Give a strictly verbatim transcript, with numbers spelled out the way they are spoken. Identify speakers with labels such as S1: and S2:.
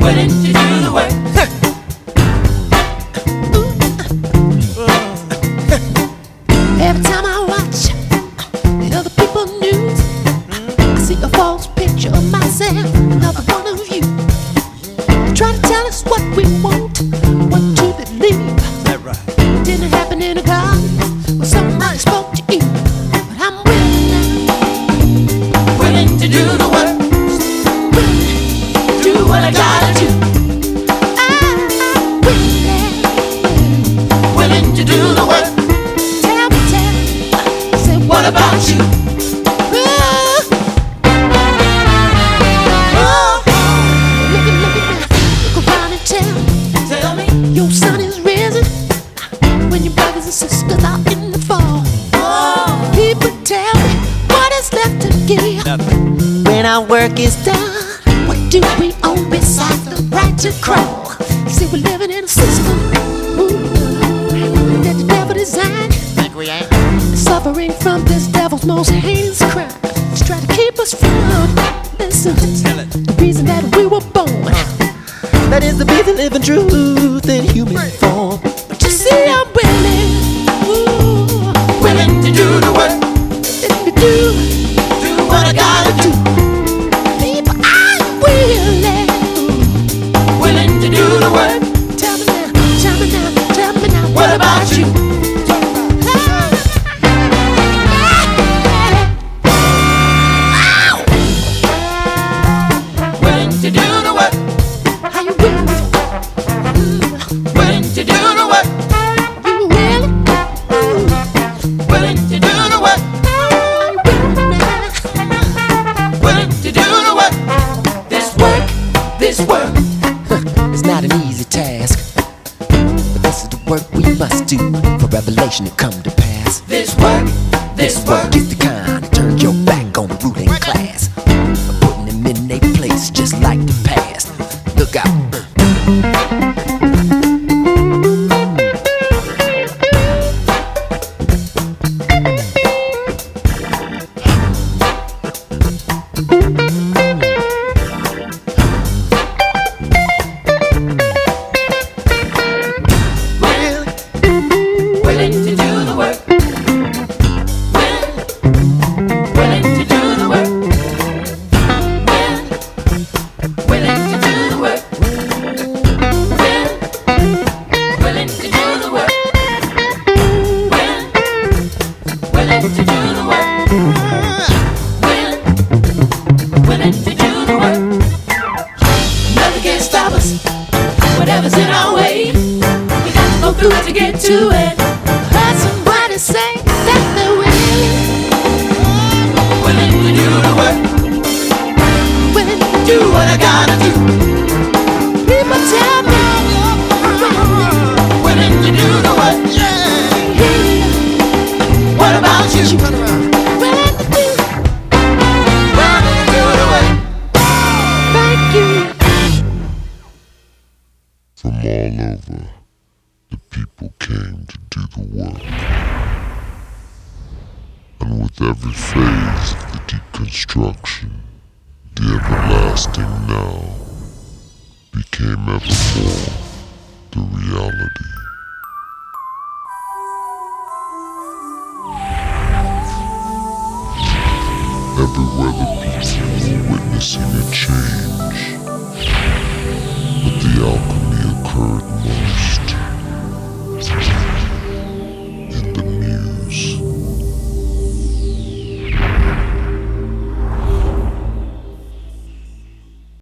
S1: willing to do the work.
S2: Every time I watch the other people news, I see a false picture of myself, another one of you. They try to tell us what we want, what to believe.
S3: That right?
S2: It didn't happen in a garden where somebody spoke to you. But I'm willing,
S1: Willing to do the work.
S2: willing,
S1: Do what I gotta do.
S2: I'm willing.
S1: Willing to do the work.
S2: Tell me, tell me, say
S1: What about you?
S2: Ooh. Oh, look at, look at now. Look around and tell
S1: Tell me.
S2: your sun is risen when your brothers and sisters are in the fall.
S1: Oh,
S2: People tell me what is left to give
S3: Nothing.
S2: when our work is done. What do we own besides the right to crawl? See, we're living in a system ooh, that the devil designed.
S3: Think we ain't?
S2: Suffering from this devil's most heinous crime. He's trying to keep us from, listen,
S3: Tell it.
S2: the reason that we were born. That is to be the living truth in human form. But you see, I'm willing, ooh,
S1: willing to do the work.
S2: if you do,
S1: Do what I gotta do.
S2: people, I'm willing.
S1: Willing to do the work.
S2: Tell me now, tell me now, tell me now,
S1: What about you? Willing to do the work.
S2: Are you willing?
S1: Willing to do the work.
S2: You willing?
S1: Willing to do the work.
S2: Are you willing now?
S1: Willing to do the work. This work. This work.
S4: It's not an easy task, but this is the work we must do for revelation to come to pass.
S1: This work. This work.
S4: Is the kind that turns your back on the ruling class, putting them in their place just like the past. Look out.
S1: Willing to do the work. Willing. Willing to do the work. Willing. Willing to do the work. Willing. Willing to do the work. Willing. Willing to do the work. Willing. Willing to do the work. Nothing can stop us. Whatever's in our way, we got to go through it to get to it.
S2: Heard somebody say that they're willing,
S1: Willing to do the work.
S2: willing.
S1: Do what I gotta do.
S2: People tell me I'm willing.
S1: Willing to do the work. What about you?
S2: Willing to do.
S1: Willing to do the work.
S2: Thank you.
S5: From all over, the people came to do the work. And with every phase of the deconstruction, the everlasting now became ever more the reality. Everywhere the people were witnessing a change,